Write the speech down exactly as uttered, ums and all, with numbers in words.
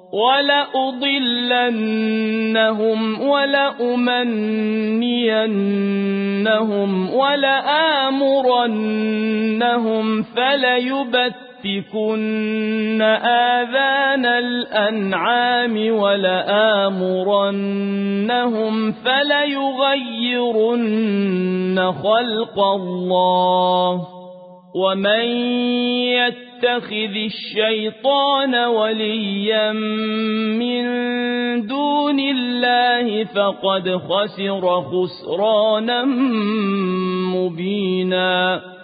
وَلَأُضِلَّنَّهُمْ وَلَأُمَنِّيَنَّهُمْ وَلَآمُرَنَّهُمْ فَلَيُبَتِّكُنَّ آذَانَ الْأَنْعَامِ وَلَآمُرَنَّهُمْ فَلَيُغَيِّرُنَّ خَلْقَ اللَّهِ ۚ وَمَن يَتَّخِذِ الشَّيْطَانَ وَلِيًّا مِّن دُونِ اللَّهِ فَقَدْ خَسِرَ خُسْرَانًا مُّبِينًا.